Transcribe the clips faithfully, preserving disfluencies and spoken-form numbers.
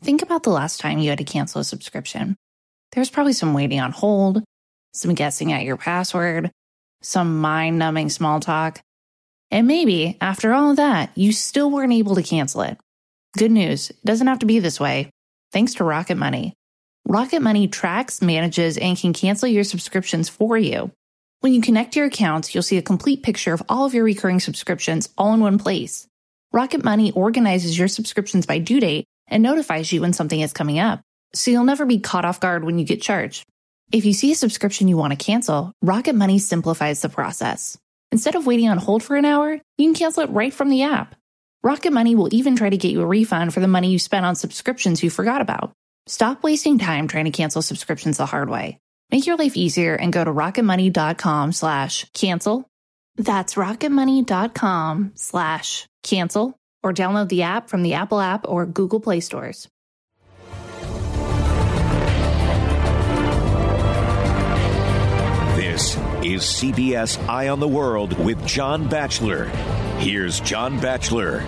Think about the last time you had to cancel a subscription. There was probably some waiting on hold, some guessing at your password, some mind-numbing small talk. And maybe, after all of that, you still weren't able to cancel it. Good news, it doesn't have to be this way. Thanks to Rocket Money. Rocket Money tracks, manages, and can cancel your subscriptions for you. When you connect your accounts, you'll see a complete picture of all of your recurring subscriptions all in one place. Rocket Money organizes your subscriptions by due date and notifies you when something is coming up, so you'll never be caught off guard when you get charged. If you see a subscription you want to cancel, Rocket Money simplifies the process. Instead of waiting on hold for an hour, you can cancel it right from the app. Rocket Money will even try to get you a refund for the money you spent on subscriptions you forgot about. Stop wasting time trying to cancel subscriptions the hard way. Make your life easier and go to rocketmoney.com slash cancel. That's rocketmoney.com slash cancel, or download the app from the Apple app or Google Play stores. This is C B S Eye on the World with John Batchelor. Here's John Batchelor.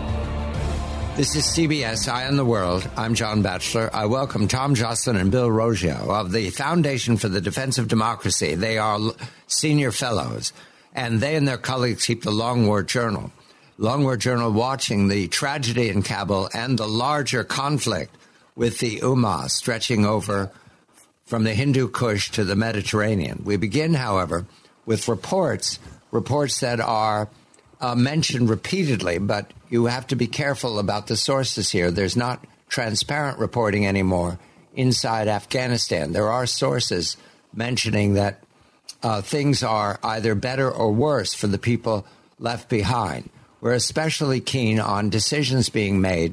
This is C B S Eye on the World. I'm John Batchelor. I welcome Tom Joslin and Bill Roggio of the Foundation for the Defense of Democracy. They are senior fellows, and they and their colleagues keep the Long War Journal. Long War Journal watching the tragedy in Kabul and the larger conflict with the Ummah stretching over from the Hindu Kush to the Mediterranean. We begin, however, with reports, reports that are uh, mentioned repeatedly, but you have to be careful about the sources here. There's not transparent reporting anymore inside Afghanistan. There are sources mentioning that uh, things are either better or worse for the people left behind. We're especially keen on decisions being made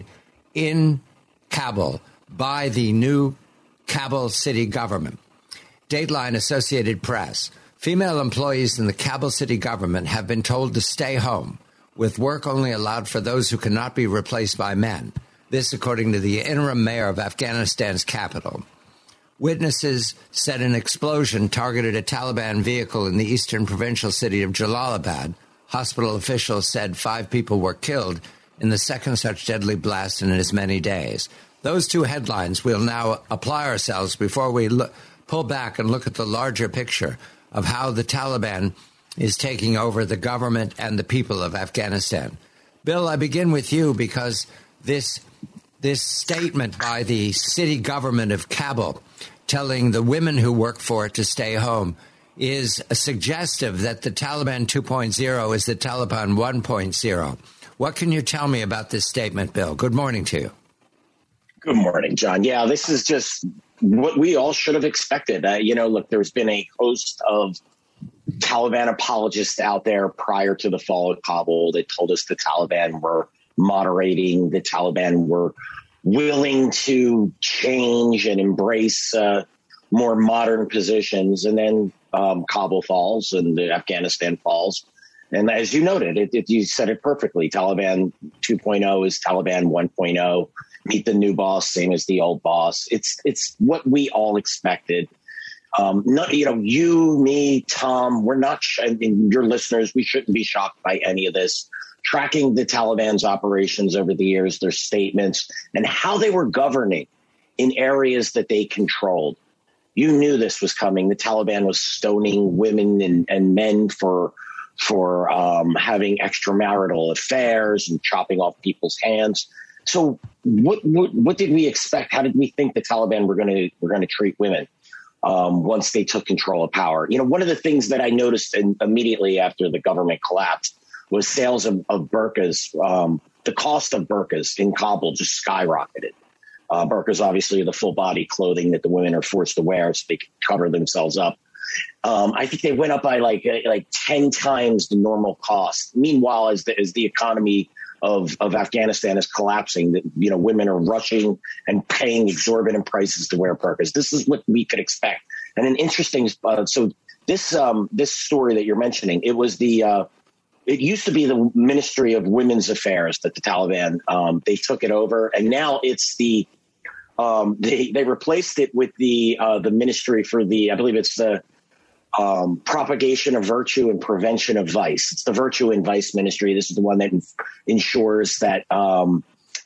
in Kabul by the new Kabul city government. Dateline Associated Press. Female employees in the Kabul city government have been told to stay home, with work only allowed for those who cannot be replaced by men. This, according to the interim mayor of Afghanistan's capital. Witnesses said an explosion targeted a Taliban vehicle in the eastern provincial city of Jalalabad. Hospital officials said five people were killed in the second such deadly blast in as many days. Those two headlines we'll now apply ourselves before we look, pull back and look at the larger picture of how the Taliban is taking over the government and the people of Afghanistan. Bill, I begin with you because this this statement by the city government of Kabul telling the women who work for it to stay home is suggestive that the Taliban two point oh is the Taliban one point oh. What can you tell me about this statement, Bill? Good morning to you. Good morning, John. Yeah, this is just what we all should have expected. Uh, you know, look, there's been a host of Taliban apologists out there prior to the fall of Kabul that told us the Taliban were moderating, the Taliban were willing to change and embrace uh, more modern positions. And then um, Kabul falls and the Afghanistan falls. And as you noted, it, it, you said it perfectly. Taliban two point oh is Taliban one point oh. Meet the new boss, same as the old boss. It's it's what we all expected. Um, not, you know, you, me, Tom, we're not, sh- and your listeners, we shouldn't be shocked by any of this. Tracking the Taliban's operations over the years, their statements, and how they were governing in areas that they controlled. You knew this was coming. The Taliban was stoning women and, and men for for um, having extramarital affairs and chopping off people's hands. So what, what what did we expect? How did we think the Taliban were going to were going to treat women um, once they took control of power? You know, one of the things that I noticed in, immediately after the government collapsed was sales of, of burqas. Um, the cost of burqas in Kabul just skyrocketed. Uh, burqas, obviously, are the full body clothing that the women are forced to wear so they can cover themselves up. Um, I think they went up by like like ten times the normal cost. Meanwhile, as the as the economy of, of Afghanistan is collapsing, that, you know, women are rushing and paying exorbitant prices to wear burqas. This is what we could expect. And an interesting, uh, so this um, this story that you're mentioning, it was the, uh, it used to be the Ministry of Women's Affairs that the Taliban, um, they took it over. And now it's the, um, they, they replaced it with the, uh, the Ministry for the, I believe it's the, Um, propagation of virtue and prevention of vice. It's the Virtue and Vice Ministry. This is the one that ensures that um,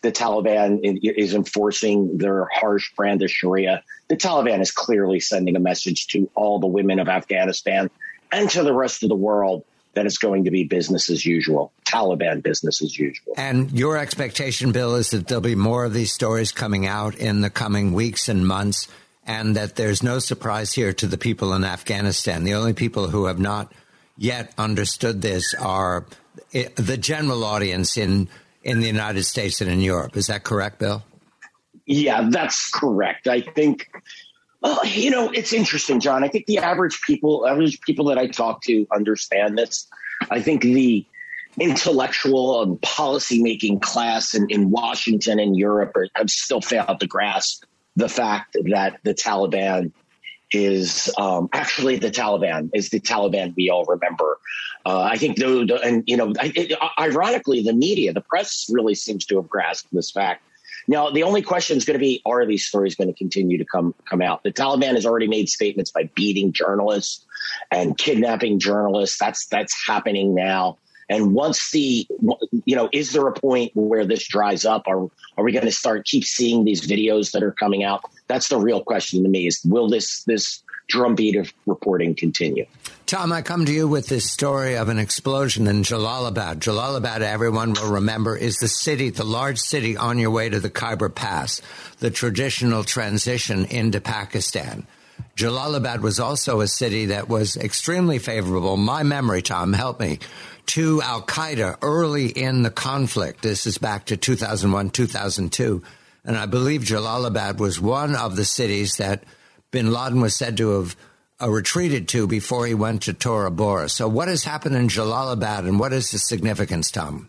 the Taliban is enforcing their harsh brand of Sharia. The Taliban is clearly sending a message to all the women of Afghanistan and to the rest of the world that it's going to be business as usual, Taliban business as usual. And your expectation, Bill, is that there'll be more of these stories coming out in the coming weeks and months, and that there's no surprise here to the people in Afghanistan. The only people who have not yet understood this are the general audience in, in the United States and in Europe. Is that correct, Bill? Yeah, that's correct. I think, well, you know, it's interesting, John. I think the average people, average people that I talk to understand this. I think the intellectual and policymaking class in, in Washington and Europe are, have still failed to grasp the fact that the Taliban is um, actually the Taliban is the Taliban we all remember. Uh, I think, though, and, you know, it, ironically, the media, the press really seems to have grasped this fact. Now, the only question is going to be, are these stories going to continue to come come out? The Taliban has already made statements by beating journalists and kidnapping journalists. That's that's happening now. And once the, you know, is there a point where this dries up? Are, are we going to start keep seeing these videos that are coming out? That's the real question to me is, will this this drumbeat of reporting continue? Tom, I come to you with this story of an explosion in Jalalabad. Jalalabad, everyone will remember, is the city, the large city on your way to the Khyber Pass, the traditional transition into Pakistan. Jalalabad was also a city that was extremely favorable. My memory, Tom, help me, to al-Qaeda early in the conflict. This is back to two thousand one, two thousand two. And I believe Jalalabad was one of the cities that bin Laden was said to have uh, retreated to before he went to Tora Bora. So what has happened in Jalalabad, and what is the significance, Tom?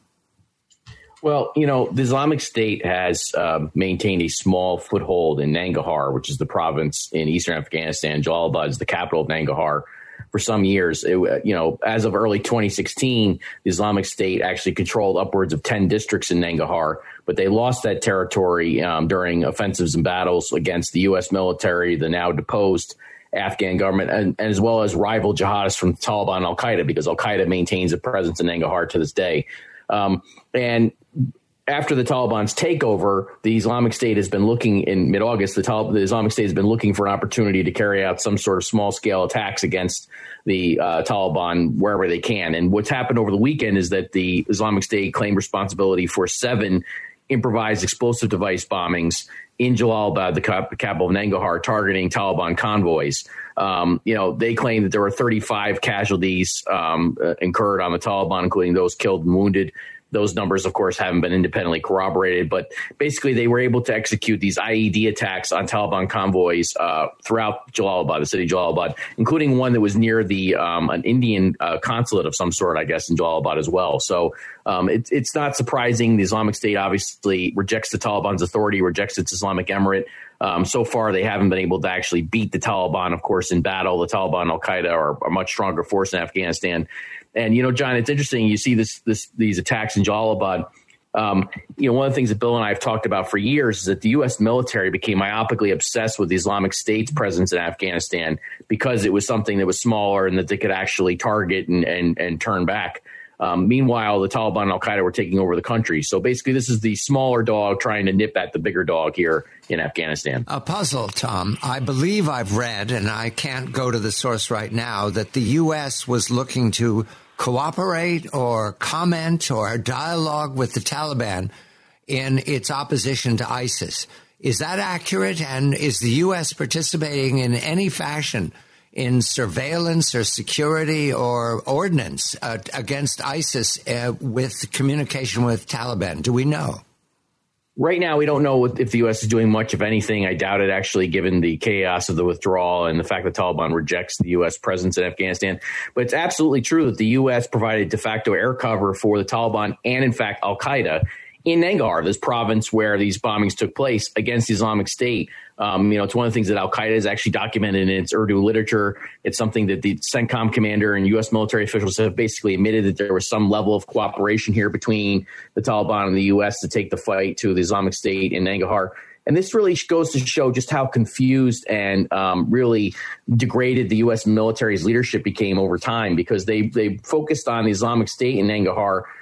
Well, you know, the Islamic State has uh, maintained a small foothold in Nangarhar, which is the province in eastern Afghanistan. Jalalabad is the capital of Nangarhar. For some years, it, you know, as of early twenty sixteen, the Islamic State actually controlled upwards of ten districts in Nangarhar, but they lost that territory um, during offensives and battles against the U S military, the now deposed Afghan government, and, and as well as rival jihadists from Taliban and al-Qaeda, because al-Qaeda maintains a presence in Nangarhar to this day. Um, and after the Taliban's takeover, the Islamic State has been looking in mid-August, the, Tal- the Islamic State has been looking for an opportunity to carry out some sort of small-scale attacks against the uh, Taliban wherever they can. And what's happened over the weekend is that the Islamic State claimed responsibility for seven improvised explosive device bombings in Jalalabad, the cap- capital of Nangarhar, targeting Taliban convoys. Um, you know, they claim that there were thirty-five casualties um, uh, incurred on the Taliban, including those killed and wounded. Those numbers, of course, haven't been independently corroborated, but basically they were able to execute these I E D attacks on Taliban convoys uh, throughout Jalalabad, the city of Jalalabad, including one that was near the um, an Indian uh, consulate of some sort, I guess, in Jalalabad as well. So um, it, it's not surprising. The Islamic State obviously rejects the Taliban's authority, rejects its Islamic emirate. Um, so far, they haven't been able to actually beat the Taliban, of course, in battle. The Taliban and al-Qaeda are a much stronger force in Afghanistan. And, you know, John, it's interesting. You see this, this, these attacks in Jalalabad. Um, you know, one of the things that Bill and I have talked about for years is that the U S military became myopically obsessed with the Islamic State's presence in Afghanistan because it was something that was smaller and that they could actually target and, and, and turn back. Um, meanwhile, the Taliban and al-Qaeda were taking over the country. So basically, this is the smaller dog trying to nip at the bigger dog here in Afghanistan. A puzzle, Tom. I believe I've read, and I can't go to the source right now, that the U S was looking to cooperate or comment or dialogue with the Taliban in its opposition to ISIS. Is that accurate? And is the U S participating in any fashion in surveillance or security or ordnance uh, against ISIS uh, with communication with Taliban? Do we know? Right now, we don't know if the U S is doing much of anything. I doubt it, actually, given the chaos of the withdrawal and the fact that Taliban rejects the U S presence in Afghanistan. But it's absolutely true that the U S provided de facto air cover for the Taliban and, in fact, al-Qaeda in Nangarhar, this province where these bombings took place, against the Islamic State. Um, you know, it's one of the things that al-Qaeda has actually documented in its Urdu literature. It's something that the CENTCOM commander and U S military officials have basically admitted that there was some level of cooperation here between the Taliban and the U S to take the fight to the Islamic State in Nangarhar. And this really goes to show just how confused and um, really degraded the U S military's leadership became over time, because they they focused on the Islamic State in Nangarhar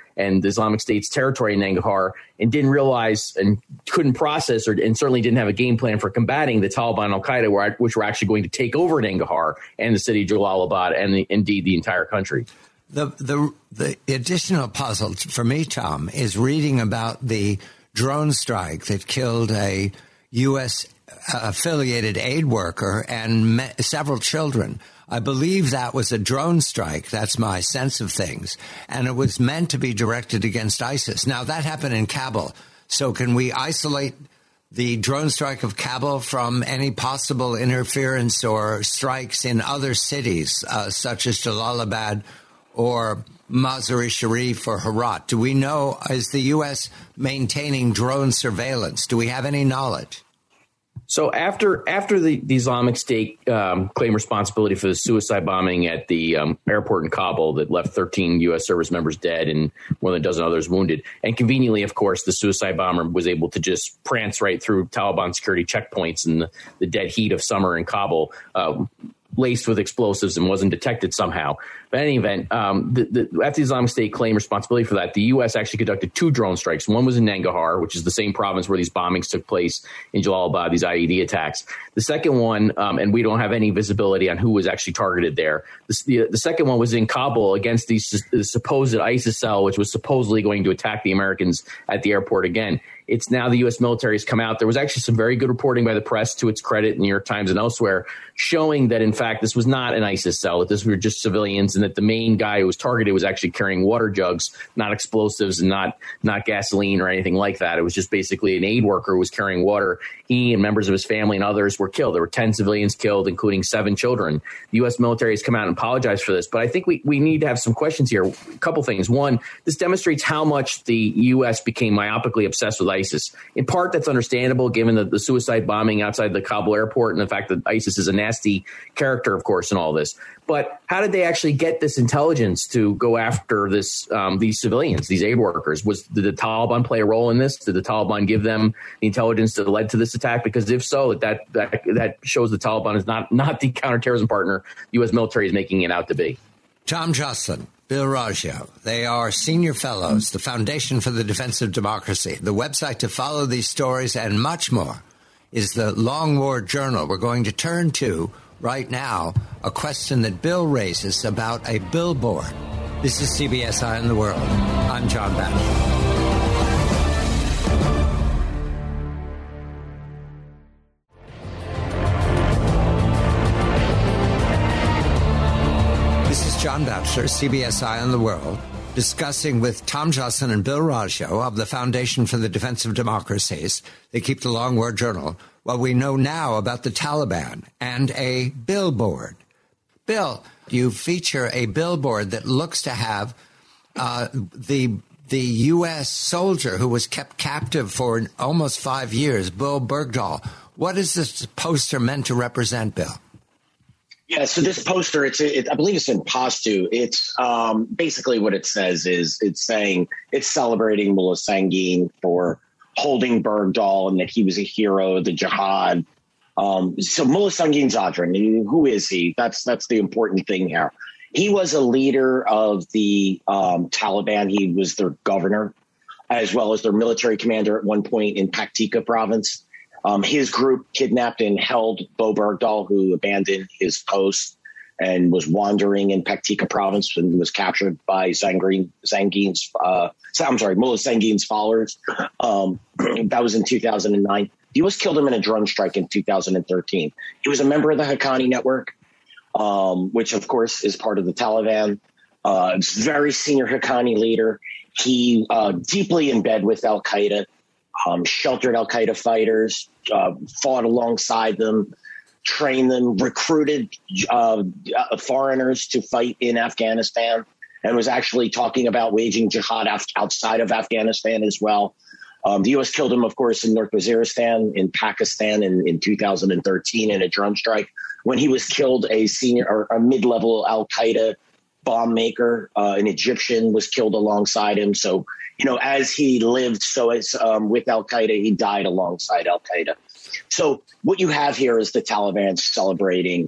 and the Islamic State's territory in Nangarhar, and didn't realize and couldn't process, or and certainly didn't have a game plan for combating the Taliban and Al-Qaeda, which were actually going to take over Nangarhar and the city of Jalalabad and the, indeed the entire country. The, the the additional puzzle for me, Tom, is reading about the drone strike that killed a U S affiliated aid worker and me- several children. I believe that was a drone strike. That's my sense of things. And it was meant to be directed against ISIS. Now, that happened in Kabul. So can we isolate the drone strike of Kabul from any possible interference or strikes in other cities, uh, such as Jalalabad or Mazar-e Sharif or Herat? Do we know, is the U S maintaining drone surveillance? Do we have any knowledge? So after after the, the Islamic State um, claimed responsibility for the suicide bombing at the um, airport in Kabul that left thirteen U S service members dead and more than a dozen others wounded, and conveniently, of course, the suicide bomber was able to just prance right through Taliban security checkpoints in the, the dead heat of summer in Kabul, uh, laced with explosives, and wasn't detected somehow. But in any event, um, the, the, after the Islamic State claimed responsibility for that, the U S actually conducted two drone strikes. One was in Nangarhar, which is the same province where these bombings took place in Jalalabad, these I E D attacks. The second one, um, and we don't have any visibility on who was actually targeted there. The, the, the second one was in Kabul against the, the supposed ISIS cell, which was supposedly going to attack the Americans at the airport again. It's now the U S military has come out. There was actually some very good reporting by the press, to its credit, in the New York Times and elsewhere, showing that, in fact, this was not an ISIS cell, that this were just civilians, and that the main guy who was targeted was actually carrying water jugs, not explosives and not not gasoline or anything like that. It was just basically an aid worker who was carrying water. He and members of his family and others were killed. There were ten civilians killed, including seven children. The U S military has come out and apologized for this. But I think we, we need to have some questions here. A couple things. One, this demonstrates how much the U S became myopically obsessed with ISIS. In part, that's understandable, given the, the suicide bombing outside the Kabul airport and the fact that ISIS is a nasty character, of course, in all this. But how did they actually get this intelligence to go after this um, these civilians, these aid workers? Was did the Taliban play a role in this? Did the Taliban give them the intelligence that led to this attack? Because if so, that that that shows the Taliban is not not the counterterrorism partner the U S military is making it out to be. Tom Joscelyn, Bill Raggio, they are senior fellows, the Foundation for the Defense of Democracy. The website to follow these stories and much more is the Long War Journal. We're going to turn to, right now, a question that Bill raises about a billboard. This is C B S Eye on the World. I'm John Batchelor. John Batchelor, C B S Eye on the World, discussing with Tom Joscelyn and Bill Raggio of the Foundation for the Defense of Democracies. They keep the Long War Journal. What we know now about the Taliban and a billboard. Bill, you feature a billboard that looks to have uh, the the U S soldier who was kept captive for almost five years, Bill Bergdahl. What is this poster meant to represent, Bill? Yeah, so this poster, it's it, I believe it's in Pastu. It's um, basically what it says is it's saying it's celebrating Mullah Sangin for holding Bergdahl and that he was a hero of the jihad. Um, so Mullah Sangin Zadran, who is he? That's that's the important thing here. He was a leader of the um, Taliban. He was their governor, as well as their military commander at one point in Paktika province. Um, his group kidnapped and held Bo Bergdahl, who abandoned his post and was wandering in Paktika province and was captured by Zangin, Zangin's, uh, I'm sorry, Mullah Sangin's followers. Um, that was in two thousand nine. The U S killed him in a drone strike in two thousand thirteen. He was a member of the Haqqani network, um, which, of course, is part of the Taliban. Uh, very senior Haqqani leader. He uh, deeply in bed with al-Qaeda. Um, sheltered al-Qaeda fighters, uh, fought alongside them, trained them, recruited uh, foreigners to fight in Afghanistan, and was actually talking about waging jihad af- outside of Afghanistan as well. Um, the U S killed him, of course, in North Waziristan, in Pakistan in, in two thousand thirteen in a drone strike. When he was killed, a senior or a mid-level al-Qaeda bomb maker, uh, an Egyptian, was killed alongside him. So, you know, as he lived, so as um, with al-Qaeda, he died alongside al-Qaeda. So what you have here is the Taliban celebrating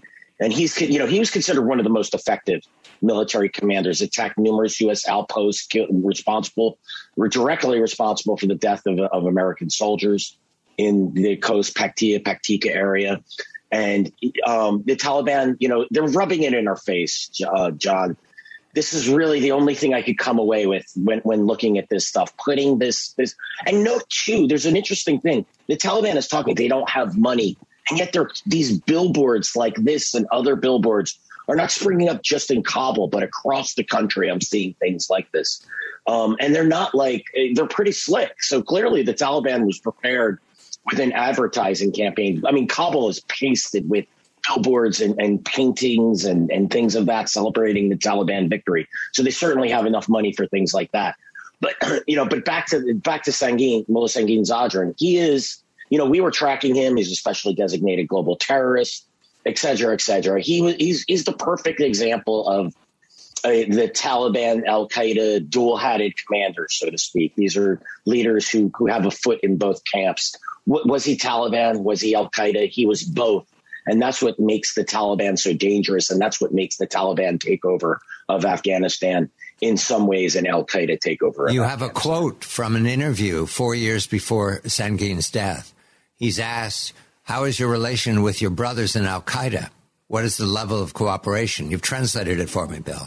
And he's, you know, he was considered one of the most effective military commanders, attacked numerous U S outposts, responsible, were directly responsible for the death of, of American soldiers in the coast Paktia, Paktika area. And um, the Taliban, you know, they're rubbing it in our face, uh, John. This is really the only thing I could come away with when, when looking at this stuff, putting this, this, and note too, there's an interesting thing. The Taliban is talking, they don't have money. And yet there, these billboards like this and other billboards are not springing up just in Kabul, but across the country. I'm seeing things like this. Um, and they're not like, they're pretty slick. So clearly the Taliban was prepared with an advertising campaign. I mean, Kabul is pasted with billboards and, and paintings and, and things of that celebrating the Taliban victory. So they certainly have enough money for things like that. But, you know, but back to back to Sangin, Mullah Sangin Zadran, he is, you know, we were tracking him. He's a specially designated global terrorist, et cetera, et cetera. He was he's, he's the perfect example of uh, the Taliban, Al-Qaeda, dual-hatted commanders, so to speak. These are leaders who, who have a foot in both camps. W- was he Taliban? Was he Al-Qaeda? He was both. And that's what makes the Taliban so dangerous. And that's what makes the Taliban takeover of Afghanistan in some ways an Al-Qaeda takeover. You have a quote from an interview four years before Sangin's death. He's asked, how is your relation with your brothers in Al-Qaeda? What is the level of cooperation? You've translated it for me, Bill.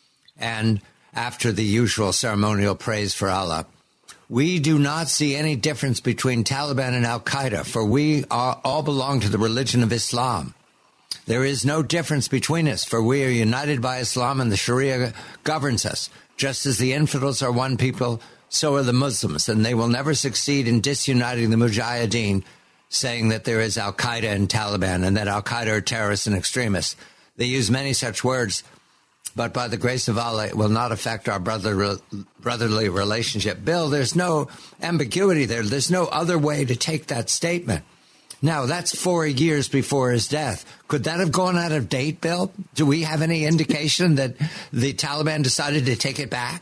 And after the usual ceremonial praise for Allah, we do not see any difference between Taliban and Al-Qaeda, for we are, all belong to the religion of Islam. There is no difference between us, for we are united by Islam and the Sharia governs us. Just as the infidels are one people, so are the Muslims, and they will never succeed in disuniting the Mujahideen, saying that there is Al-Qaeda and Taliban and that Al-Qaeda are terrorists and extremists. They use many such words, but by the grace of Allah, it will not affect our brother, brotherly relationship. Bill, there's no ambiguity there. There's no other way to take that statement. Now, that's four years before his death. Could that have gone out of date, Bill? Do we have any indication that the Taliban decided to take it back?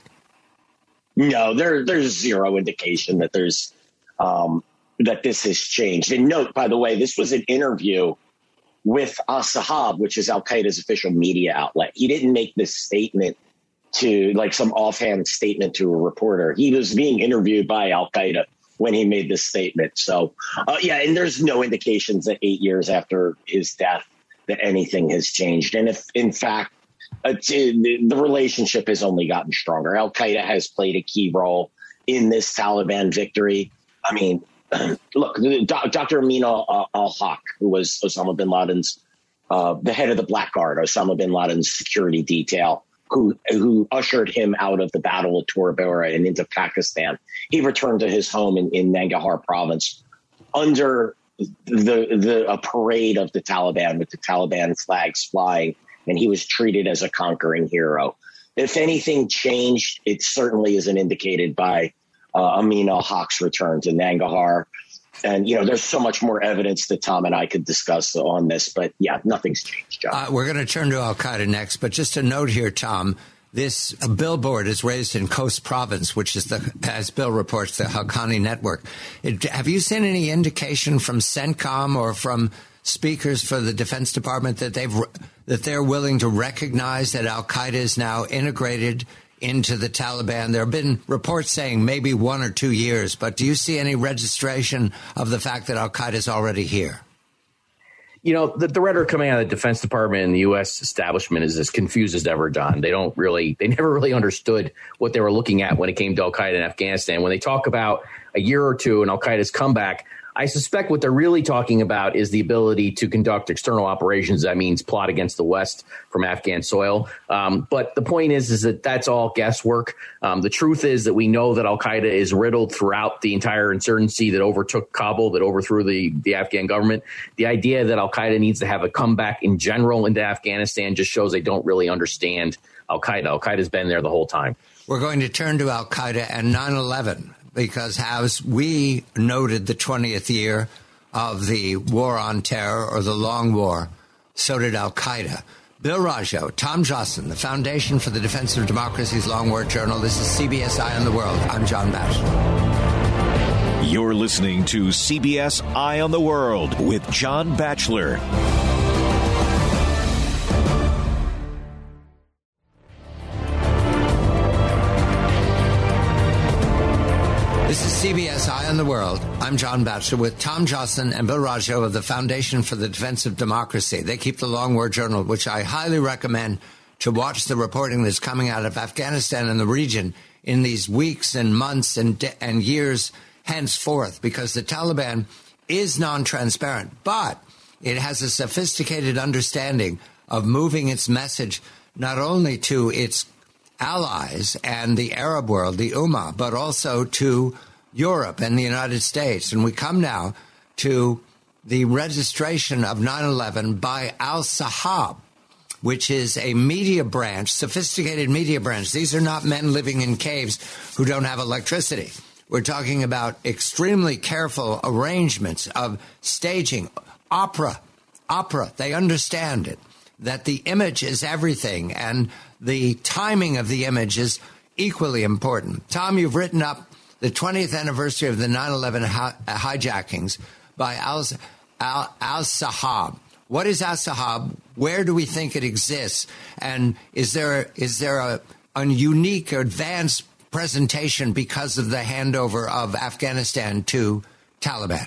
No, there, there's zero indication that there's um, that this has changed. And note, by the way, this was an interview with As-Sahab, which is Al-Qaeda's official media outlet. He didn't make this statement to like some offhand statement to a reporter. He was being interviewed by Al-Qaeda when he made this statement. So, uh, yeah, and there's no indications that eight years after his death that anything has changed. And if, in fact, uh, the, the relationship has only gotten stronger. Al-Qaeda has played a key role in this Taliban victory. I mean, look, Doctor Amin al-Haq, who was Osama bin Laden's, uh, the head of the Black Guard, Osama bin Laden's security detail, who who ushered him out of the Battle of Tora Bora and into Pakistan. He returned to his home in, in Nangarhar province under the the a parade of the Taliban with the Taliban flags flying, and he was treated as a conquering hero. If anything changed, it certainly isn't indicated by uh, Amin al-Haq's return to Nangarhar. And, you know, there's so much more evidence that Tom and I could discuss on this. But, yeah, nothing's changed, John. Uh, we're going to turn to Al-Qaeda next. But just a note here, Tom, this billboard is raised in Khost Province, which is, the, as Bill reports, the Haqqani network. It, have you seen any indication from CENTCOM or from speakers for the Defense Department that they've that they're willing to recognize that Al-Qaeda is now integrated into the Taliban? There have been reports saying maybe one or two years, but do you see any registration of the fact that Al-Qaeda is already here? You know, the, the rhetoric coming out of the Defense Department and the U S establishment is as confused as ever, John. They don't really, they never really understood what they were looking at when it came to Al-Qaeda in Afghanistan. When they talk about a year or two and Al-Qaeda's comeback, I suspect what they're really talking about is the ability to conduct external operations. That means plot against the West from Afghan soil. Um, but the point is, is that that's all guesswork. Um, the truth is that we know that Al-Qaeda is riddled throughout the entire insurgency that overtook Kabul, that overthrew the, the Afghan government. The idea that Al-Qaeda needs to have a comeback in general into Afghanistan just shows they don't really understand Al-Qaeda. Al-Qaeda's been there the whole time. We're going to turn to Al-Qaeda and nine eleven. Because as we noted the twentieth year of the war on terror, or the long war, so did Al-Qaeda. Bill Raggio, Tom Jossin, the Foundation for the Defense of Democracy's Long War Journal. This is C B S Eye on the World. I'm John Batchelor. You're listening to C B S Eye on the World with John Batchelor. This is C B S Eye on the World. I'm John Batchelor with Tom Jocelyn and Bill Raggio of the Foundation for the Defense of Democracy. They keep the Long War Journal, which I highly recommend to watch the reporting that's coming out of Afghanistan and the region in these weeks and months and, de- and years henceforth, because the Taliban is non-transparent, but it has a sophisticated understanding of moving its message not only to its allies and the Arab world, the Ummah, but also to Europe and the United States. And we come now to the registration of nine eleven by Al-Sahab, which is a media branch, sophisticated media branch. These are not men living in caves who don't have electricity. We're talking about extremely careful arrangements of staging, opera, opera. They understand it, that the image is everything, and the timing of the image is equally important. Tom, you've written up the twentieth anniversary of the nine eleven hi- hijackings by Al- Al- Al-Sahab. What is Al-Sahab? Where do we think it exists? And is there is there a, a unique or advanced presentation because of the handover of Afghanistan to Taliban?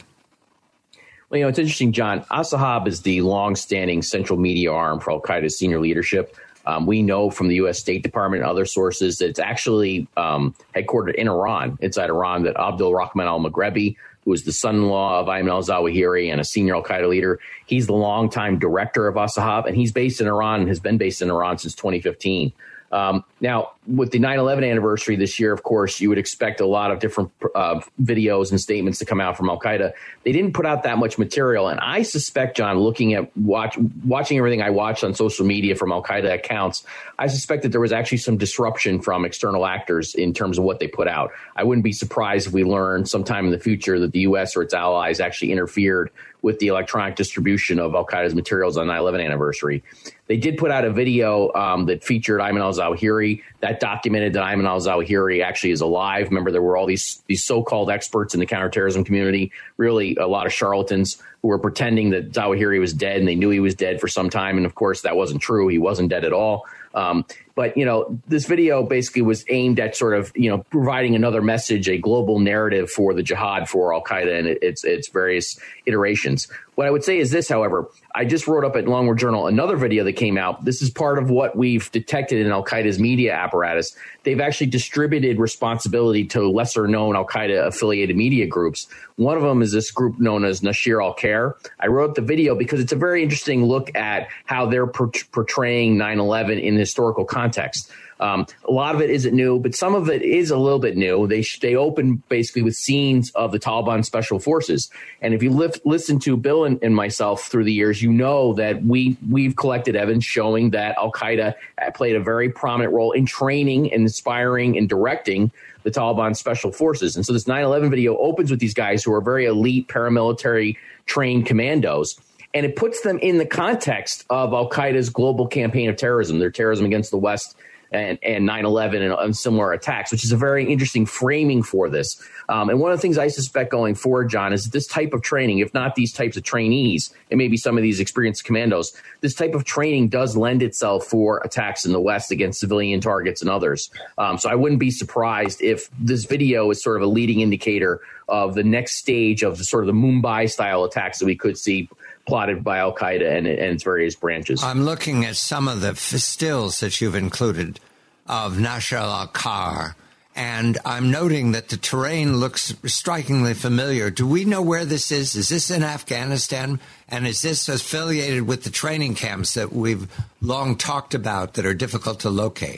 Well, you know, it's interesting, John. Al-Sahab is the long-standing central media arm for Al-Qaeda's senior leadership. Um, we know from the U S State Department and other sources that it's actually um, headquartered in Iran, inside Iran, that Abdul Rahman al-Maghrebi, who is the son-in-law of Ayman al-Zawahiri and a senior al-Qaeda leader, he's the longtime director of Al-Sahab, and he's based in Iran and has been based in Iran since twenty fifteen. Um, now, with the nine eleven anniversary this year, of course, you would expect a lot of different uh, videos and statements to come out from Al-Qaeda. They didn't put out that much material. And I suspect, John, looking at watch, watching everything I watched on social media from Al-Qaeda accounts, I suspect that there was actually some disruption from external actors in terms of what they put out. I wouldn't be surprised if we learn sometime in the future that the U S or its allies actually interfered with the electronic distribution of Al-Qaeda's materials on nine eleven anniversary. They did put out a video um, that featured Ayman al-Zawahiri that documented that Ayman al-Zawahiri actually is alive. Remember, there were all these these so-called experts in the counterterrorism community, really a lot of charlatans who were pretending that Zawahiri was dead, and they knew he was dead for some time. And of course, that wasn't true. He wasn't dead at all. Um, but, you know, this video basically was aimed at sort of, you know, providing another message, a global narrative for the jihad for Al-Qaeda and its its various iterations. What I would say is this, however, I just wrote up at Long War Journal another video that came out. This is part of what we've detected in Al-Qaeda's media apparatus. They've actually distributed responsibility to lesser known Al-Qaeda affiliated media groups. One of them is this group known as Nasher al-Khair. I wrote up the video because it's a very interesting look at how they're per- portraying nine eleven in historical context. Um, a lot of it isn't new, but some of it is a little bit new. They sh- they open basically with scenes of the Taliban special forces. And if you lift, listen to Bill and, and myself through the years, you know that we, we've collected evidence showing that Al-Qaeda played a very prominent role in training and inspiring and directing the Taliban special forces. And so this nine eleven video opens with these guys who are very elite paramilitary trained commandos. And it puts them in the context of Al-Qaeda's global campaign of terrorism, their terrorism against the West and, and nine eleven and, and similar attacks, which is a very interesting framing for this. Um, and one of the things I suspect going forward, John, is that this type of training, if not these types of trainees, and maybe some of these experienced commandos, this type of training does lend itself for attacks in the West against civilian targets and others. Um, so I wouldn't be surprised if this video is sort of a leading indicator of the next stage of the sort of the Mumbai-style attacks that we could see plotted by Al-Qaeda and, and its various branches. I'm looking at some of the stills that you've included of Nasher al-Khair, and I'm noting that the terrain looks strikingly familiar. Do we know where this is? Is this in Afghanistan? And is this affiliated with the training camps that we've long talked about that are difficult to locate?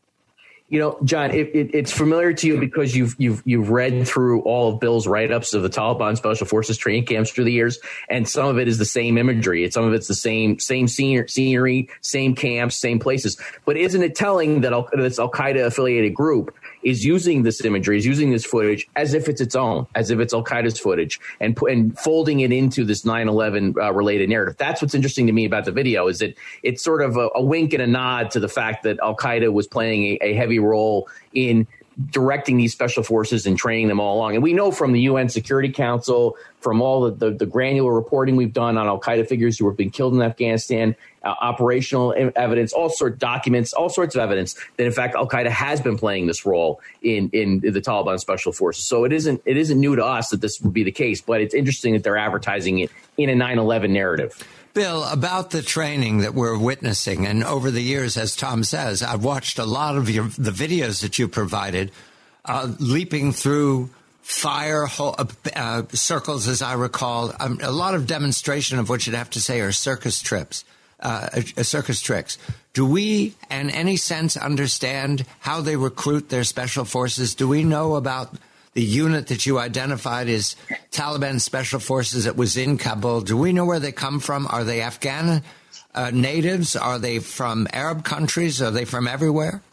You know, John, it, it, it's familiar to you because you've you've you've read through all of Bill's write-ups of the Taliban Special Forces training camps through the years, and some of it is the same imagery. It's some of it's the same same scenery, scenery, same camps, same places. But isn't it telling that Al, this Al-Qaeda affiliated group is using this imagery, is using this footage as if it's its own, as if it's Al-Qaeda's footage, and and folding it into this nine eleven uh, related narrative? That's what's interesting to me about the video, is that it's sort of a, a wink and a nod to the fact that Al-Qaeda was playing a, a heavy role in directing these special forces and training them all along. And we know from the U N Security Council, from all the, the, the granular reporting we've done on al-Qaeda figures who have been killed in Afghanistan, uh, operational evidence, all sorts of documents, all sorts of evidence that, in fact, al-Qaeda has been playing this role in, in the Taliban special forces. So it isn't it isn't new to us that this would be the case, but it's interesting that they're advertising it in a nine eleven narrative. Bill, about the training that we're witnessing, and over the years, as Tom says, I've watched a lot of your the videos that you provided, uh, leaping through fire uh, uh, circles, as I recall, um, a lot of demonstration of what you'd have to say are circus trips, uh, circus tricks. Do we, in any sense, understand how they recruit their special forces? Do we know about the unit that you identified as Taliban Special Forces that was in Kabul? Do we know where they come from? Are they Afghan uh, natives? Are they from Arab countries? Are they from everywhere?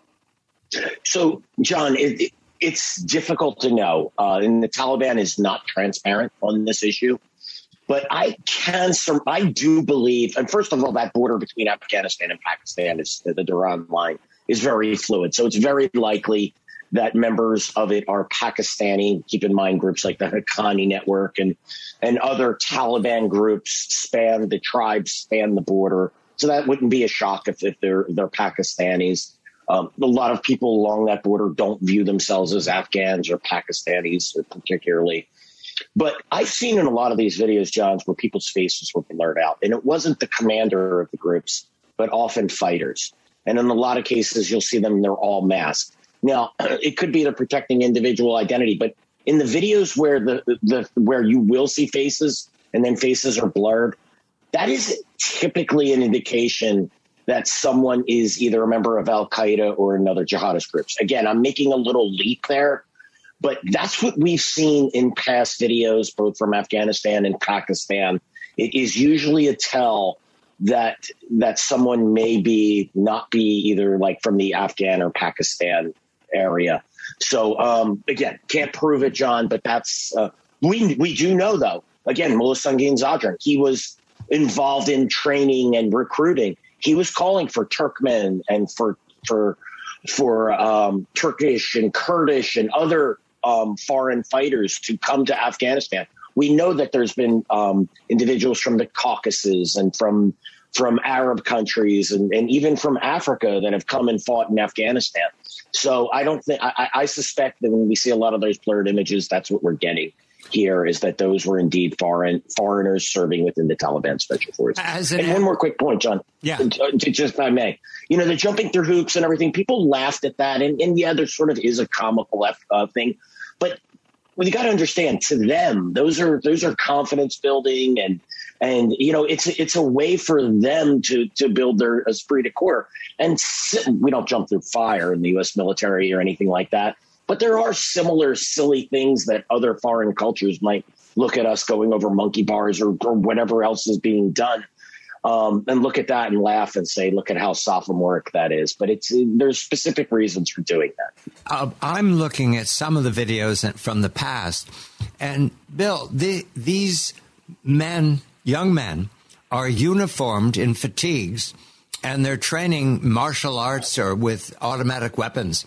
So, John, it, it, it's difficult to know. Uh, and the Taliban is not transparent on this issue. But I can, I do believe, and first of all, that border between Afghanistan and Pakistan, is the Durand line, is very fluid. So it's very likely that members of it are Pakistani. Keep in mind, groups like the Haqqani Network and and other Taliban groups span the tribes, span the border. So that wouldn't be a shock if, if they're they're Pakistanis. Um, a lot of people along that border don't view themselves as Afghans or Pakistanis particularly. But I've seen in a lot of these videos, John, where people's faces were blurred out. And it wasn't the commander of the groups, but often fighters. And in a lot of cases, you'll see them, they're all masked. Now, it could be they're protecting individual identity, but in the videos where the, the where you will see faces and then faces are blurred, that is typically an indication that someone is either a member of al-Qaeda or another jihadist groups. Again, I'm making a little leap there, but that's what we've seen in past videos, both from Afghanistan and Pakistan. It is usually a tell that that someone may be not be either like from the Afghan or Pakistan area. So, um, again, can't prove it, John, but that's uh, we we do know, though. Again, Mullah Sangin Zadran, he was involved in training and recruiting. He was calling for Turkmen and for for for um, Turkish and Kurdish and other um, foreign fighters to come to Afghanistan. We know that there's been um, individuals from the Caucasus and from from Arab countries and, and even from Africa that have come and fought in Afghanistan. So I don't think I, I suspect that when we see a lot of those blurred images, that's what we're getting here, is that those were indeed foreign foreigners serving within the Taliban special forces. And one more quick point, John. Yeah. Just if I may. You know, the jumping through hoops and everything, people laughed at that. And, and yeah, there sort of is a comical uh, thing. But well, you got to understand, to them, those are those are confidence building, and and you know it's it's a way for them to to build their esprit de corps. And we don't jump through fire in the U S military or anything like that, but there are similar silly things that other foreign cultures might look at us going over monkey bars or, or whatever else is being done, um, and look at that and laugh and say, look at how sophomoric that is. But it's there's specific reasons for doing that. Uh, I'm looking at some of the videos from the past, and Bill, the, these men, young men, are uniformed in fatigues, and they're training martial arts or with automatic weapons.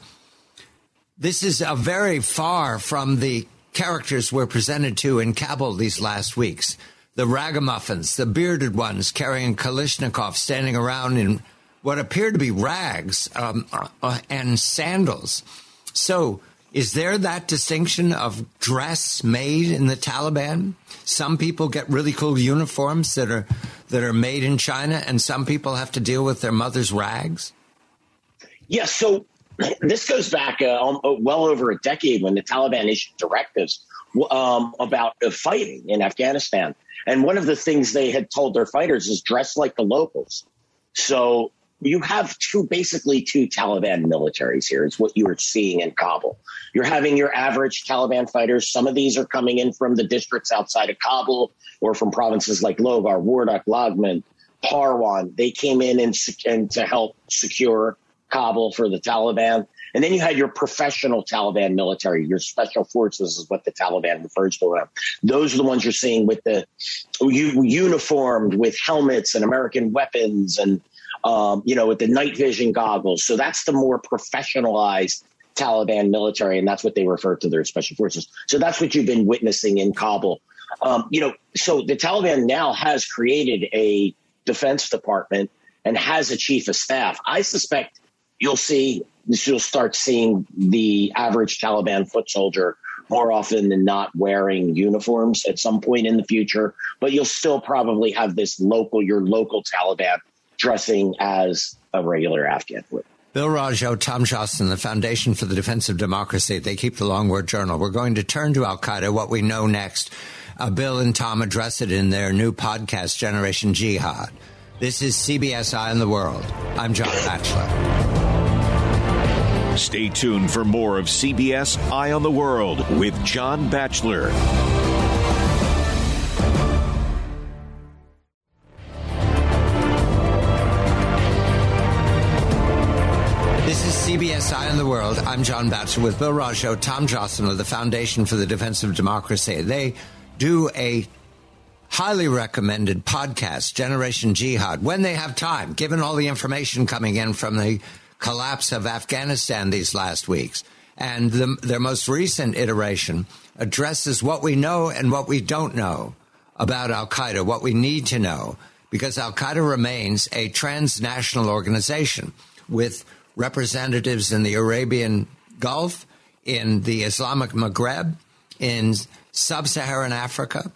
This is a very far from the characters we're presented to in Kabul these last weeks. The ragamuffins, the bearded ones carrying Kalashnikov, standing around in what appear to be rags um, uh, and sandals. So is there that distinction of dress made in the Taliban? Some people get really cool uniforms that are that are made in China, and some people have to deal with their mother's rags? Yeah, so this goes back uh, um, well over a decade when the Taliban issued directives um, about uh, fighting in Afghanistan. And one of the things they had told their fighters is dress like the locals. So you have two, basically two Taliban militaries here is what you are seeing in Kabul. You're having your average Taliban fighters. Some of these are coming in from the districts outside of Kabul or from provinces like Logar, Wardak, Laghman, Parwan. They came in and, and to help secure Kabul for the Taliban. And then you had your professional Taliban military, your special forces is what the Taliban refers to them. Those are the ones you're seeing with the u- uniformed with helmets and American weapons and, um, you know, with the night vision goggles. So that's the more professionalized Taliban military, and that's what they refer to their special forces. So that's what you've been witnessing in Kabul. Um, you know, so the Taliban now has created a Defense Department and has a chief of staff. I suspect you'll see, you'll start seeing the average Taliban foot soldier more often than not wearing uniforms at some point in the future. But you'll still probably have this local, your local Taliban dressing as a regular Afghan would. Bill Raggio, Tom Jostin, the Foundation for the Defense of Democracy. They keep the Long Word Journal. We're going to turn to al-Qaeda, what we know next. Uh, Bill and Tom address it in their new podcast, Generation Jihad. This is C B S Eye on the World. I'm John Batchelor. Stay tuned for more of C B S Eye on the World with John Batchelor. This is C B S Eye on the World. I'm John Batchelor with Bill Raggio, Tom Jostin of the Foundation for the Defense of Democracy. They do a highly recommended podcast, Generation Jihad, when they have time, given all the information coming in from the collapse of Afghanistan these last weeks. And the, their most recent iteration addresses what we know and what we don't know about al-Qaeda, what we need to know, because al-Qaeda remains a transnational organization with representatives in the Arabian Gulf, in the Islamic Maghreb, in sub-Saharan Africa,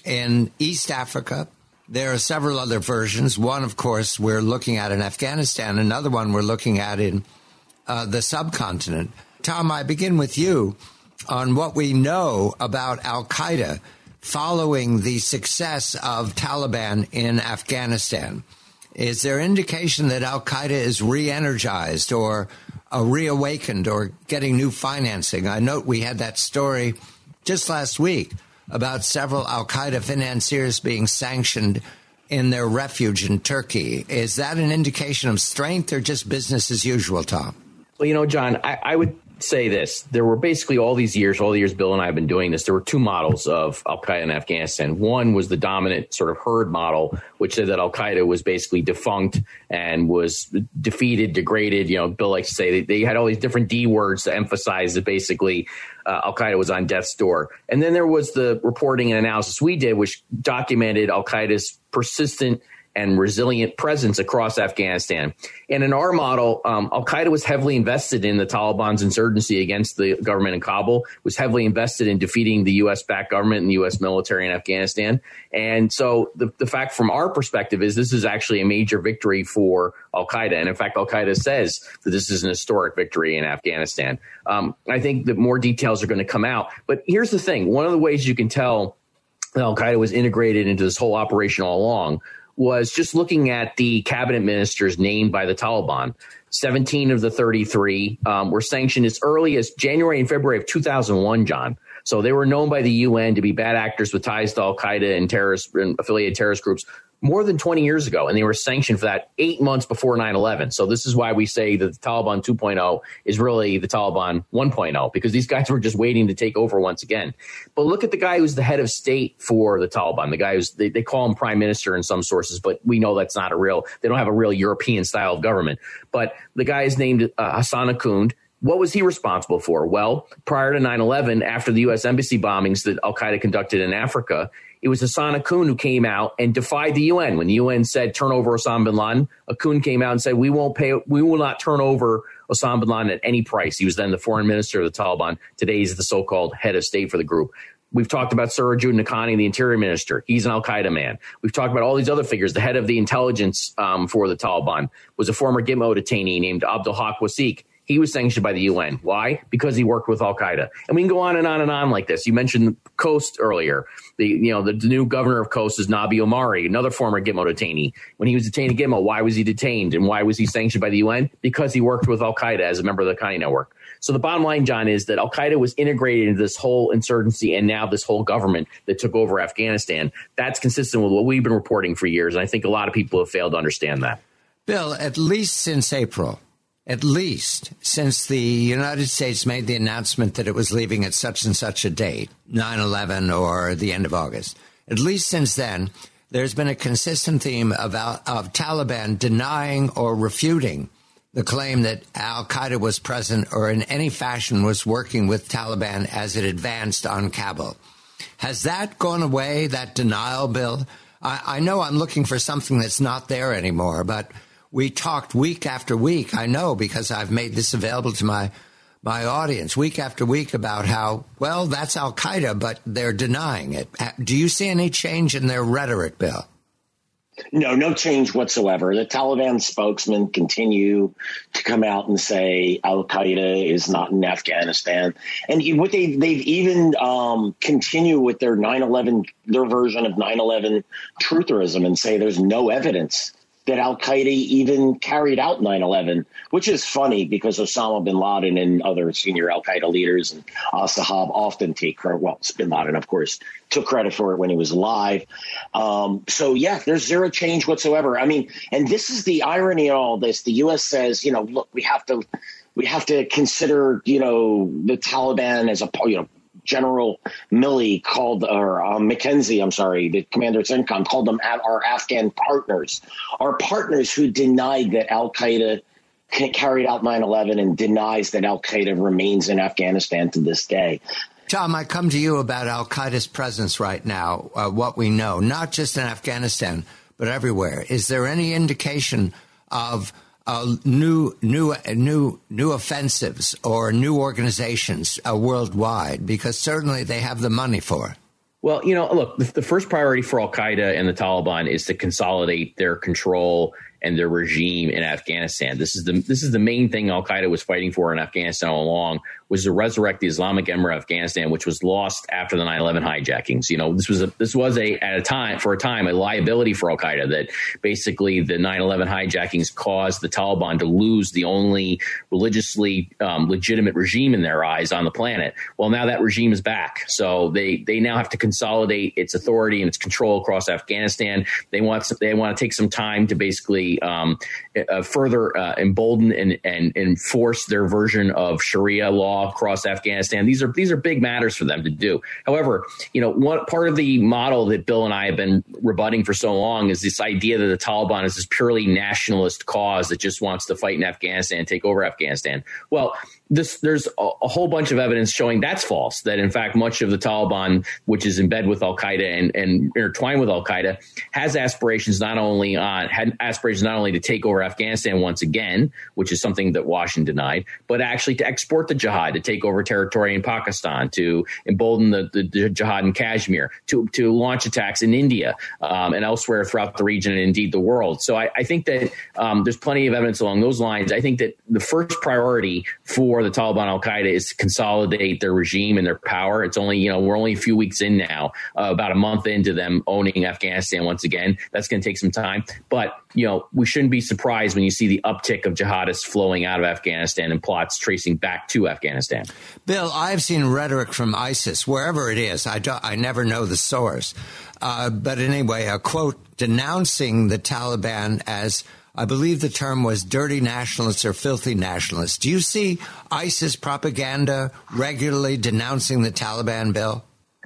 in East Africa. There are several other versions. One, of course, we're looking at in Afghanistan. Another one we're looking at in uh, the subcontinent. Tom, I begin with you on what we know about al-Qaeda following the success of Taliban in Afghanistan. Is there indication that al-Qaeda is re-energized or uh, reawakened or getting new financing? I note we had that story just last week about several al-Qaeda financiers being sanctioned in their refuge in Turkey. Is that an indication of strength or just business as usual, Tom? Well, you know, John, I, I would say this. There were basically all these years, all the years Bill and I have been doing this, there were two models of al-Qaeda in Afghanistan. One was the dominant sort of herd model, which said that al-Qaeda was basically defunct and was defeated, degraded. You know, Bill likes to say they, they had all these different D words to emphasize that basically uh, al-Qaeda was on death's door. And then there was the reporting and analysis we did, which documented al-Qaeda's persistent and resilient presence across Afghanistan. And in our model, um, al-Qaeda was heavily invested in the Taliban's insurgency against the government in Kabul, was heavily invested in defeating the U S-backed government and the U S military in Afghanistan. And so the, the fact from our perspective is this is actually a major victory for al-Qaeda. And in fact, al-Qaeda says that this is an historic victory in Afghanistan. Um, I think that more details are going to come out. But here's the thing. One of the ways you can tell that al-Qaeda was integrated into this whole operation all along was just looking at the cabinet ministers named by the Taliban. seventeen of the thirty-three um, were sanctioned as early as January and February of two thousand one, John. So they were known by the U N to be bad actors with ties to al-Qaeda and terrorist and affiliated terrorist groups more than twenty years ago. And they were sanctioned for that eight months before nine eleven. So this is why we say that the Taliban two point oh is really the Taliban one point oh, because these guys were just waiting to take over once again. But look at the guy who's the head of state for the Taliban, the guy who's, they, they call him prime minister in some sources, but we know that's not a real, they don't have a real European style of government. But the guy is named uh, Hassan Akhund. What was he responsible for? Well, prior to nine eleven, after the U S embassy bombings that al-Qaeda conducted in Africa, it was Hassan Akhund who came out and defied the U N. When the U N said turn over Osama bin Laden, Akhund came out and said, we won't pay, we will not turn over Osama bin Laden at any price. He was then the foreign minister of the Taliban. Today he's the so-called head of state for the group. We've talked about Surajud Nakhani, the interior minister. He's an al-Qaeda man. We've talked about all these other figures. The head of the intelligence um, for the Taliban was a former Gitmo detainee named Abdul Haq Wasik. He was sanctioned by the U N. Why? Because he worked with al-Qaeda. And we can go on and on and on like this. You mentioned Khost earlier. The you know the, the new governor of Khost is Nabi Omari, another former Gitmo detainee. When he was detained at Gitmo, why was he detained and why was he sanctioned by the U N? Because he worked with al-Qaeda as a member of the Haqqani network. So the bottom line, John, is that al-Qaeda was integrated into this whole insurgency and now this whole government that took over Afghanistan. That's consistent with what we've been reporting for years. And I think a lot of people have failed to understand that. Bill, at least since April, at least since the United States made the announcement that it was leaving at such and such a date, nine eleven or the end of August, at least since then, there's been a consistent theme of, of Taliban denying or refuting the claim that al-Qaeda was present or in any fashion was working with Taliban as it advanced on Kabul. Has that gone away, that denial, Bill? I, I know I'm looking for something that's not there anymore, but we talked week after week, I know, because I've made this available to my my audience, week after week about how, well, that's al-Qaeda, but they're denying it. Do you see any change in their rhetoric, Bill? No, no change whatsoever. The Taliban spokesmen continue to come out and say al-Qaeda is not in Afghanistan. And what they, they've even um, continue with their nine eleven, their version of nine eleven trutherism and say there's no evidence that al-Qaeda even carried out nine eleven, which is funny because Osama bin Laden and other senior al-Qaeda leaders and al-Sahab often take credit. Well, bin Laden, of course, took credit for it when he was alive. Um, so, yeah, there's zero change whatsoever. I mean, and this is the irony in all this. The U S says, you know, look, we have to we have to consider, you know, the Taliban as a, you know, General Milley called, or uh, McKenzie, I'm sorry, the commander at CENTCOM called them our Afghan partners, our partners who denied that al-Qaeda carried out nine eleven and denies that al-Qaeda remains in Afghanistan to this day. Tom, I come to you about al-Qaeda's presence right now, uh, what we know, not just in Afghanistan, but everywhere. Is there any indication of Uh, new, new, new, new offensives or new organizations uh, worldwide? Because certainly they have the money for it. Well, you know, look, the, the first priority for al-Qaeda and the Taliban is to consolidate their control and their regime in Afghanistan. This is the this is the main thing al-Qaeda was fighting for in Afghanistan all along, was to resurrect the Islamic Emirate of Afghanistan, which was lost after the nine eleven hijackings. You know, this was a, this was a at a time for a time a liability for al-Qaeda, that basically the nine eleven hijackings caused the Taliban to lose the only religiously um, legitimate regime in their eyes on the planet. Well, now that regime is back, so they they now have to consolidate its authority and its control across Afghanistan. They want some, they want to take some time to basically um, uh, further uh, embolden and, and enforce their version of Sharia law across Afghanistan. These are these are big matters for them to do. However, you know, one part of the model that Bill and I have been rebutting for so long is this idea that the Taliban is this purely nationalist cause that just wants to fight in Afghanistan and take over Afghanistan. Well, this, there's a, a whole bunch of evidence showing that's false, that in fact much of the Taliban, which is in bed with al-Qaeda and, and intertwined with al-Qaeda, has aspirations not only on had aspirations not only to take over Afghanistan once again, which is something that Washington denied, but actually to export the jihad, to take over territory in Pakistan, to embolden the, the, the jihad in Kashmir, to to launch attacks in India um, and elsewhere throughout the region and indeed the world. So I, I think that um, there's plenty of evidence along those lines. I think that the first priority for the Taliban al-Qaeda is to consolidate their regime and their power. It's only, you know, we're only a few weeks in now, uh, about a month into them owning Afghanistan once again. That's going to take some time. But, you know, we shouldn't be surprised when you see the uptick of jihadists flowing out of Afghanistan and plots tracing back to Afghanistan. Bill, I've seen rhetoric from ISIS, wherever it is. I, don't, I never know the source. Uh, but anyway, a quote denouncing the Taliban as, I believe the term was dirty nationalists or filthy nationalists. Do you see ISIS propaganda regularly denouncing the Taliban, Bill?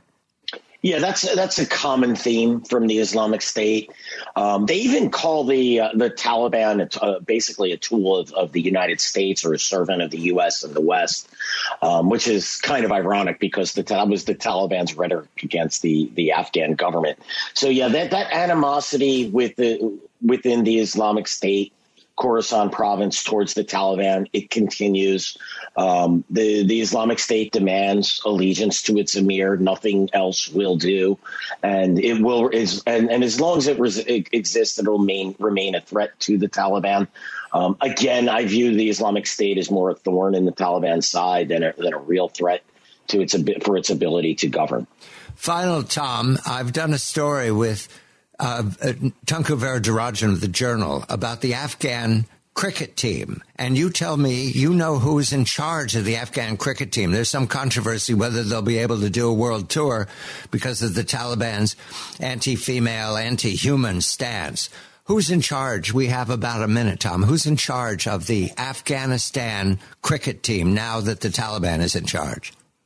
Yeah, that's that's a common theme from the Islamic State. Um, they even call the uh, the Taliban uh, basically a tool of, of the United States or a servant of the U S and the West, um, which is kind of ironic because the, that was the Taliban's rhetoric against the, the Afghan government. So, yeah, that, that animosity with the, within the Islamic State, Khorasan province towards the Taliban, it continues. Um, the, the Islamic State demands allegiance to its emir. Nothing else will do. And it will is and, and as long as it, res, it exists, it will remain, remain a threat to the Taliban. Um, again, I view the Islamic State as more a thorn in the Taliban side than a, than a real threat to its for its ability to govern. Final, Tom, I've done a story with Uh, Tunku Varadarajan of the Journal about the Afghan cricket team. And you tell me you know who is in charge of the Afghan cricket team. There's some controversy whether they'll be able to do a world tour because of the Taliban's anti-female, anti-human stance. Who's in charge? We have about a minute, Tom. Who's in charge of the Afghanistan cricket team now that the Taliban is in charge?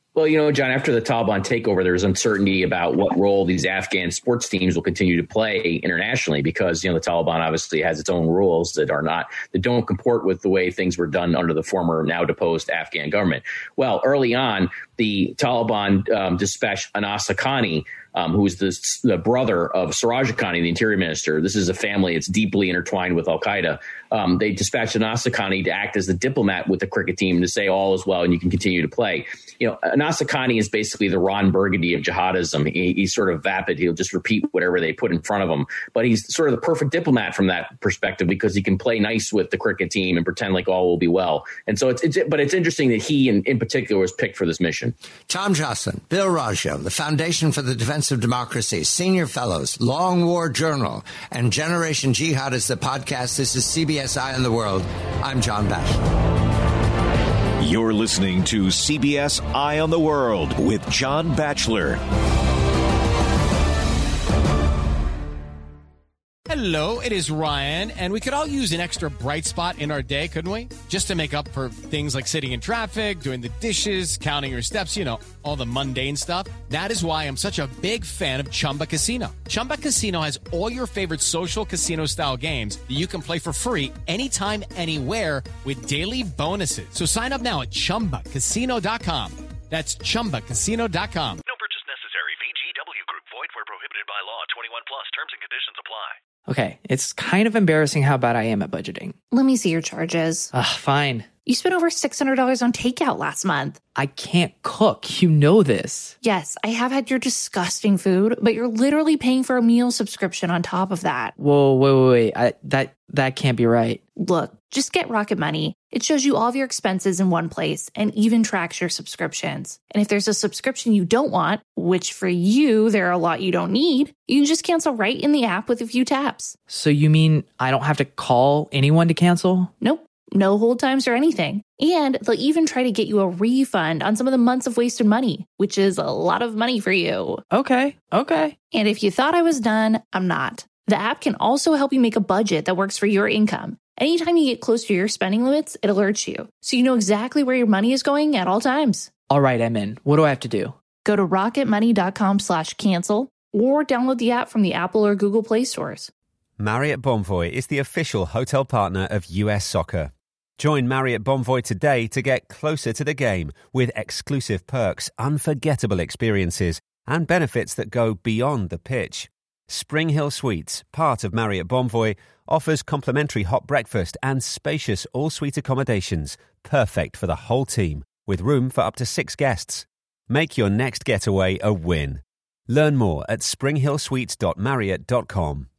Well, you know, John, after the Taliban takeover, there was uncertainty about what role these Afghan sports teams will continue to play internationally because, you know, the Taliban obviously has its own rules that are not, that don't comport with the way things were done under the former, now deposed Afghan government. Well, early on, the Taliban um, dispatched Anas Haqqani, um, who is the, the brother of Siraj Haqqani, the interior minister. This is a family that's deeply intertwined with al-Qaeda. Um, they dispatched Anas Haqqani to act as the diplomat with the cricket team to say all is well and you can continue to play. You know, Anas Haqqani is basically the Ron Burgundy of jihadism. He, he's sort of vapid. He'll just repeat whatever they put in front of him. But he's sort of the perfect diplomat from that perspective because he can play nice with the cricket team and pretend like all will be well. And so it's, it's but it's interesting that he in, in particular was picked for this mission. Tom Joslin, Bill Raggio, the Foundation for the Defense of Democracy, Senior Fellows, Long War Journal, and Generation Jihad is the podcast. This is C B S Eye on the World. I'm John Batchelor. You're listening to C B S Eye on the World with John Batchelor. Hello, it is Ryan, and we could all use an extra bright spot in our day, couldn't we? Just to make up for things like sitting in traffic, doing the dishes, counting your steps, you know, all the mundane stuff. That is why I'm such a big fan of Chumba Casino. Chumba Casino has all your favorite social casino-style games that you can play for free anytime, anywhere with daily bonuses. So sign up now at chumba casino dot com. That's chumba casino dot com. No purchase necessary. V G W Group. Void where prohibited by law. twenty-one plus. Terms and conditions apply. Okay, it's kind of embarrassing how bad I am at budgeting. Let me see your charges. Ugh, fine. You spent over six hundred dollars on takeout last month. I can't cook. You know this. Yes, I have had your disgusting food, but you're literally paying for a meal subscription on top of that. Whoa, wait, wait, wait. I, that, that can't be right. Look, just get Rocket Money. It shows you all of your expenses in one place and even tracks your subscriptions. And if there's a subscription you don't want, which for you, there are a lot you don't need, you can just cancel right in the app with a few taps. So you mean I don't have to call anyone to cancel? Nope. No hold times or anything. And they'll even try to get you a refund on some of the months of wasted money, which is a lot of money for you. Okay, okay. And if you thought I was done, I'm not. The app can also help you make a budget that works for your income. Anytime you get close to your spending limits, it alerts you, so you know exactly where your money is going at all times. All right, I'm in. What do I have to do? Go to rocketmoney.com slash cancel or download the app from the Apple or Google Play stores. Marriott Bonvoy is the official hotel partner of U S Soccer. Join Marriott Bonvoy today to get closer to the game with exclusive perks, unforgettable experiences, and benefits that go beyond the pitch. Spring Hill Suites, part of Marriott Bonvoy, offers complimentary hot breakfast and spacious all-suite accommodations, perfect for the whole team, with room for up to six guests. Make your next getaway a win. Learn more at spring hill suites dot marriott dot com.